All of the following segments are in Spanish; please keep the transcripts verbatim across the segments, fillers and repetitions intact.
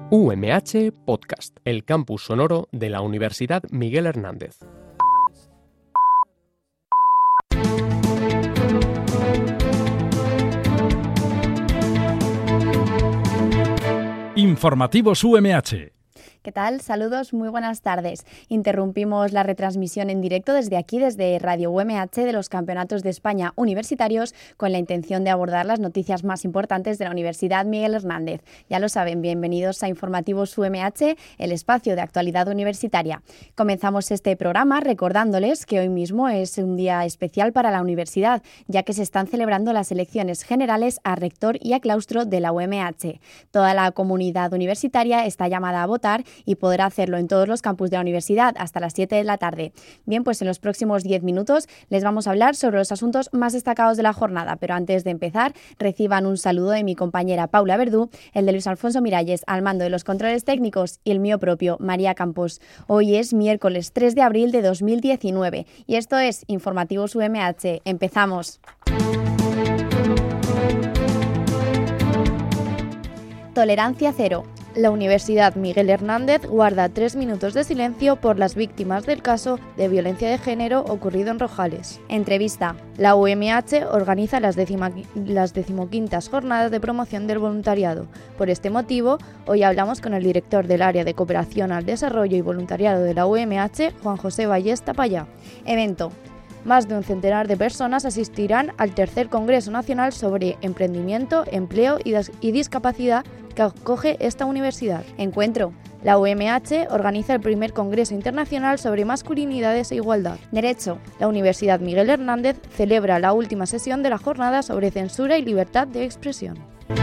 U M H Podcast, el campus sonoro de la Universidad Miguel Hernández. Informativos U M H. ¿Qué tal? Saludos, muy buenas tardes. Interrumpimos la retransmisión en directo desde aquí, desde Radio U M H de los Campeonatos de España Universitarios, con la intención de abordar las noticias más importantes de la Universidad Miguel Hernández. Ya lo saben, bienvenidos a Informativos U M H, el espacio de actualidad universitaria. Comenzamos este programa recordándoles que hoy mismo es un día especial para la universidad, ya que se están celebrando las elecciones generales a rector y a claustro de la U M H. Toda la comunidad universitaria está llamada a votar y podrá hacerlo en todos los campus de la universidad hasta las siete de la tarde. Bien, pues en los próximos diez minutos les vamos a hablar sobre los asuntos más destacados de la jornada, pero antes de empezar, reciban un saludo de mi compañera Paula Verdú, el de Luis Alfonso Miralles al mando de los controles técnicos y el mío propio, María Campos. Hoy es miércoles tres de abril de dos mil diecinueve y esto es Informativos U M H. ¡Empezamos! Tolerancia cero. La Universidad Miguel Hernández guarda tres minutos de silencio por las víctimas del caso de violencia de género ocurrido en Rojales. Entrevista. La U M H organiza las, decima, las decimoquintas jornadas de promoción del voluntariado. Por este motivo, hoy hablamos con el director del área de cooperación al desarrollo y voluntariado de la U M H, Juan José Ballesta Payá. Evento. Más de un centenar de personas asistirán al tercer Congreso Nacional sobre Emprendimiento, Empleo y, Dis- y Discapacidad que acoge esta universidad. Encuentro. La U M H organiza el primer Congreso Internacional sobre Masculinidades e Igualdad. Derecho. La Universidad Miguel Hernández celebra la última sesión de la jornada sobre censura y libertad de expresión.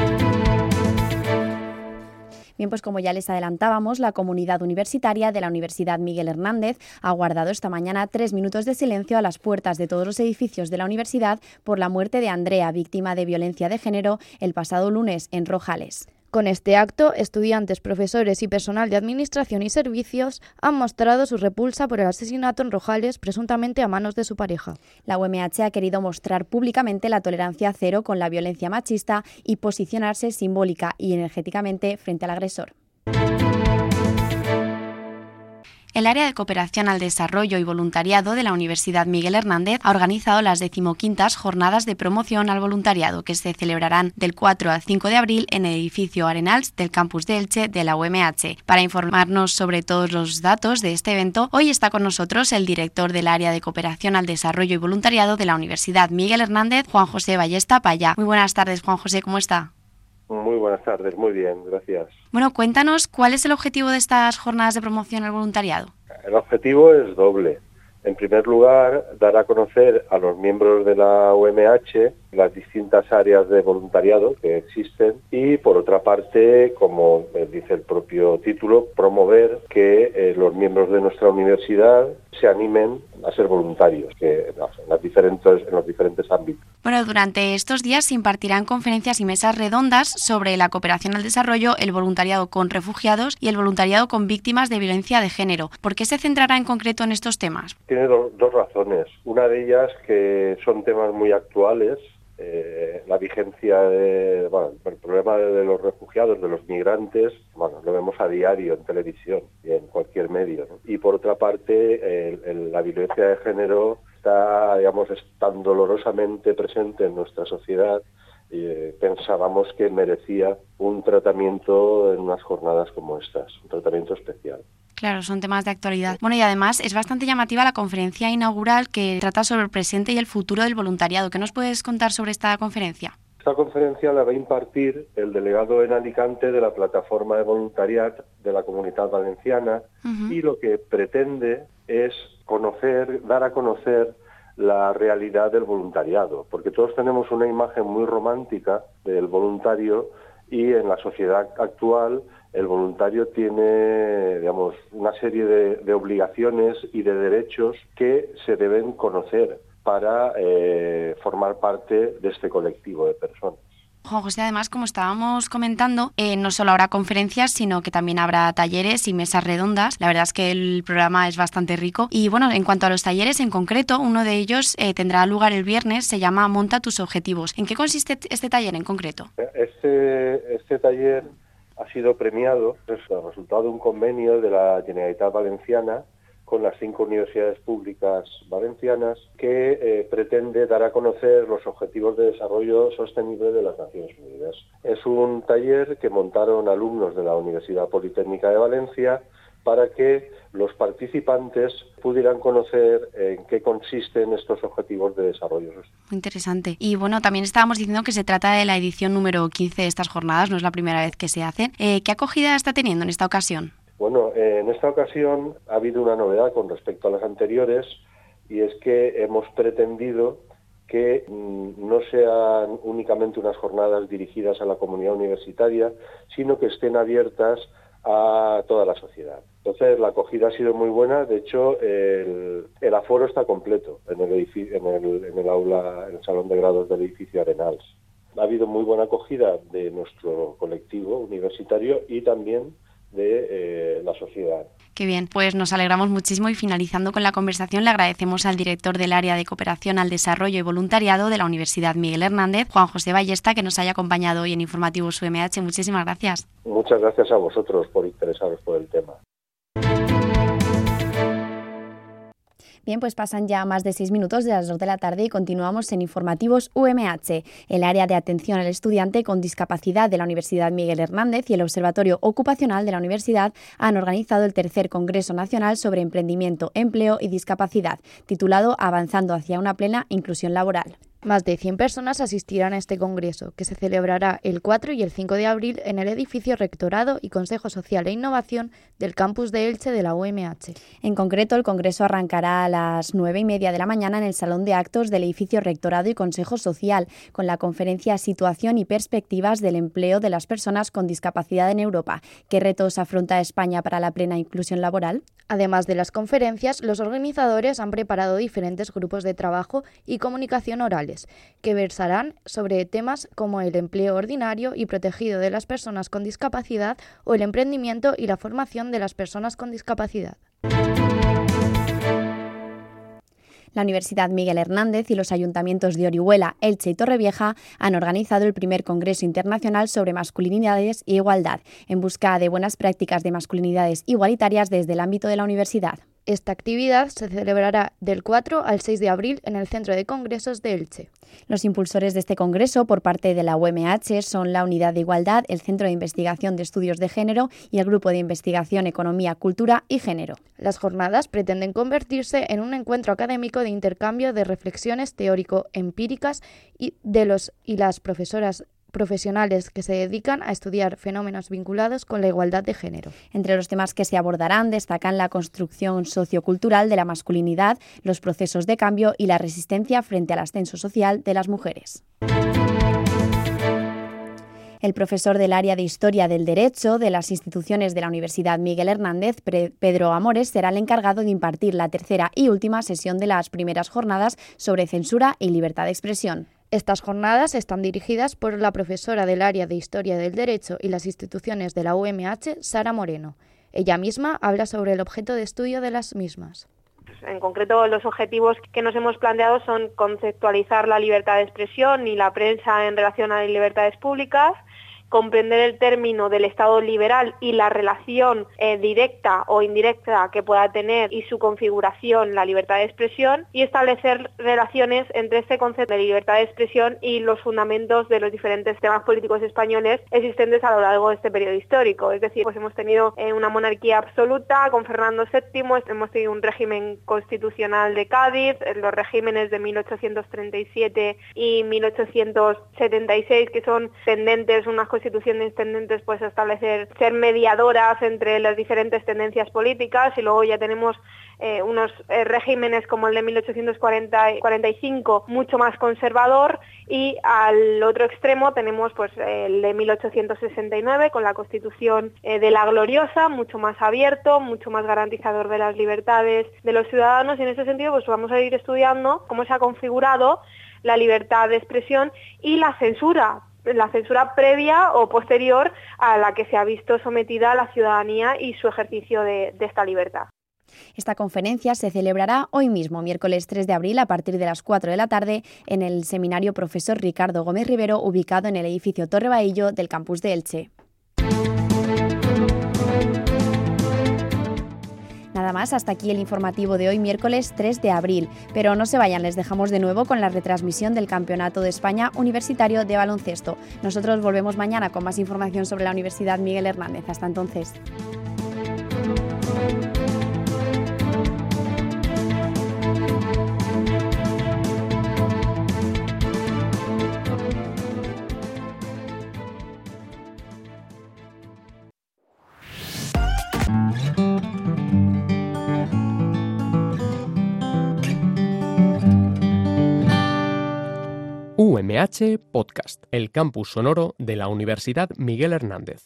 Bien, pues como ya les adelantábamos, la comunidad universitaria de la Universidad Miguel Hernández ha guardado esta mañana tres minutos de silencio a las puertas de todos los edificios de la universidad por la muerte de Andrea, víctima de violencia de género, el pasado lunes en Rojales. Con este acto, estudiantes, profesores y personal de administración y servicios han mostrado su repulsa por el asesinato en Rojales, presuntamente a manos de su pareja. La U M H ha querido mostrar públicamente la tolerancia cero con la violencia machista y posicionarse simbólica y energéticamente frente al agresor. El área de cooperación al desarrollo y voluntariado de la Universidad Miguel Hernández ha organizado las decimoquintas jornadas de promoción al voluntariado que se celebrarán del cuatro al cinco de abril en el edificio Arenals del campus de Elche de la U M H. Para informarnos sobre todos los datos de este evento, hoy está con nosotros el director del área de cooperación al desarrollo y voluntariado de la Universidad Miguel Hernández, Juan José Ballesta Payá. Muy buenas tardes, Juan José, ¿cómo está? Muy buenas tardes, muy bien, gracias. Bueno, cuéntanos, ¿cuál es el objetivo de estas jornadas de promoción al voluntariado? El objetivo es doble. En primer lugar, dar a conocer a los miembros de la U M H las distintas áreas de voluntariado que existen y, por otra parte, como dice el propio título, promover que eh, los miembros de nuestra universidad se animen a ser voluntarios que, en, las diferentes, en los diferentes ámbitos. Bueno, durante estos días se impartirán conferencias y mesas redondas sobre la cooperación al desarrollo, el voluntariado con refugiados y el voluntariado con víctimas de violencia de género. ¿Por qué se centrará en concreto en estos temas? Tiene do- dos razones. Una de ellas que son temas muy actuales. Eh, la vigencia de, bueno, el problema de, de los refugiados, de los migrantes, bueno, lo vemos a diario en televisión y en cualquier medio, ¿no? Y por otra parte, el, el, la violencia de género está, digamos, tan dolorosamente presente en nuestra sociedad y eh, pensábamos que merecía un tratamiento en unas jornadas como estas, un tratamiento especial. Claro, son temas de actualidad. Bueno, y además es bastante llamativa la conferencia inaugural que trata sobre el presente y el futuro del voluntariado. ¿Qué nos puedes contar sobre esta conferencia? Esta conferencia la va a impartir el delegado en Alicante de la plataforma de voluntariado de la Comunitat Valenciana uh-huh. y lo que pretende es conocer, dar a conocer la realidad del voluntariado, porque todos tenemos una imagen muy romántica del voluntario y en la sociedad actual el voluntario tiene, digamos, una serie de, de obligaciones y de derechos que se deben conocer para eh, formar parte de este colectivo de personas. Juan José, además, como estábamos comentando, eh, no solo habrá conferencias, sino que también habrá talleres y mesas redondas. La verdad es que el programa es bastante rico. Y bueno, en cuanto a los talleres en concreto, uno de ellos eh, tendrá lugar el viernes, se llama Monta tus objetivos. ¿En qué consiste este taller en concreto? Este, este taller ha sido premiado, es el resultado de un convenio de la Generalitat Valenciana con las cinco universidades públicas valencianas que eh, pretende dar a conocer los Objetivos de Desarrollo Sostenible de las Naciones Unidas. Es un taller que montaron alumnos de la Universidad Politécnica de Valencia para que los participantes pudieran conocer en qué consisten estos Objetivos de Desarrollo Sostenible. Muy interesante. Y bueno, también estábamos diciendo que se trata de la edición número quince de estas jornadas, no es la primera vez que se hacen. Eh, ¿Qué acogida está teniendo en esta ocasión? Bueno, en esta ocasión ha habido una novedad con respecto a las anteriores, y es que hemos pretendido que mmm, no sean únicamente unas jornadas dirigidas a la comunidad universitaria, sino que estén abiertas a toda la sociedad. Entonces, la acogida ha sido muy buena. De hecho, el, el aforo está completo en el, edificio, en, el, en el aula, en el salón de grados del edificio Arenals. Ha habido muy buena acogida de nuestro colectivo universitario y también de eh, la sociedad. Qué bien, pues nos alegramos muchísimo y finalizando con la conversación le agradecemos al director del área de cooperación al desarrollo y voluntariado de la Universidad Miguel Hernández, Juan José Ballesta, que nos haya acompañado hoy en Informativos U M H. Muchísimas gracias. Muchas gracias a vosotros por interesaros por el tema. Bien, pues pasan ya más de seis minutos de las dos de la tarde y continuamos en Informativos U M H. El área de atención al estudiante con discapacidad de la Universidad Miguel Hernández y el Observatorio Ocupacional de la Universidad han organizado el tercer Congreso Nacional sobre Emprendimiento, Empleo y Discapacidad, titulado Avanzando hacia una plena inclusión laboral. Más de cien personas asistirán a este congreso, que se celebrará el cuatro y el cinco de abril en el edificio Rectorado y Consejo Social e Innovación del campus de Elche de la U M H. En concreto, el congreso arrancará a las nueve y media de la mañana en el Salón de Actos del edificio Rectorado y Consejo Social, con la conferencia Situación y Perspectivas del Empleo de las Personas con Discapacidad en Europa. ¿Qué retos afronta España para la plena inclusión laboral? Además de las conferencias, los organizadores han preparado diferentes grupos de trabajo y comunicación orales, que versarán sobre temas como el empleo ordinario y protegido de las personas con discapacidad o el emprendimiento y la formación de las personas con discapacidad. La Universidad Miguel Hernández y los ayuntamientos de Orihuela, Elche y Torrevieja han organizado el primer Congreso Internacional sobre Masculinidades e Igualdad, en busca de buenas prácticas de masculinidades igualitarias desde el ámbito de la universidad. Esta actividad se celebrará del cuatro al seis de abril en el Centro de Congresos de Elche. Los impulsores de este congreso por parte de la U M H son la Unidad de Igualdad, el Centro de Investigación de Estudios de Género y el Grupo de Investigación Economía, Cultura y Género. Las jornadas pretenden convertirse en un encuentro académico de intercambio de reflexiones teórico-empíricas y de los y las profesoras profesionales que se dedican a estudiar fenómenos vinculados con la igualdad de género. Entre los temas que se abordarán destacan la construcción sociocultural de la masculinidad, los procesos de cambio y la resistencia frente al ascenso social de las mujeres. El profesor del área de Historia del Derecho de las instituciones de la Universidad Miguel Hernández, Pedro Amores, será el encargado de impartir la tercera y última sesión de las primeras jornadas sobre censura y libertad de expresión. Estas jornadas están dirigidas por la profesora del área de Historia del Derecho y las instituciones de la U M H, Sara Moreno. Ella misma habla sobre el objeto de estudio de las mismas. En concreto, los objetivos que nos hemos planteado son conceptualizar la libertad de expresión y la prensa en relación a las libertades públicas, comprender el término del Estado liberal y la relación eh, directa o indirecta que pueda tener y su configuración la libertad de expresión, y establecer relaciones entre este concepto de libertad de expresión y los fundamentos de los diferentes temas políticos españoles existentes a lo largo de este periodo histórico. Es decir, pues hemos tenido eh, una monarquía absoluta con Fernando séptimo, hemos tenido un régimen constitucional de Cádiz, los regímenes de mil ochocientos treinta y siete y mil ochocientos setenta y seis, que son tendentes, unas constituciones tendentes pues a establecer, ser mediadoras entre las diferentes tendencias políticas, y luego ya tenemos eh, unos eh, regímenes como el de mil ochocientos cuarenta y cinco, mucho más conservador, y al otro extremo tenemos pues el de mil ochocientos sesenta y nueve con la Constitución eh, de la Gloriosa, mucho más abierto, mucho más garantizador de las libertades de los ciudadanos, y en ese sentido pues vamos a ir estudiando cómo se ha configurado la libertad de expresión y la censura, la censura previa o posterior a la que se ha visto sometida la ciudadanía y su ejercicio de, de esta libertad. Esta conferencia se celebrará hoy mismo, miércoles tres de abril, a partir de las cuatro de la tarde, en el Seminario Profesor Ricardo Gómez Rivero, ubicado en el edificio Torre Bahillo del campus de Elche. nada más, hasta aquí el informativo de hoy, miércoles tres de abril. Pero no se vayan, les dejamos de nuevo con la retransmisión del Campeonato de España Universitario de Baloncesto. Nosotros volvemos mañana con más información sobre la Universidad Miguel Hernández. Hasta entonces. U M H Podcast, el campus sonoro de la Universidad Miguel Hernández.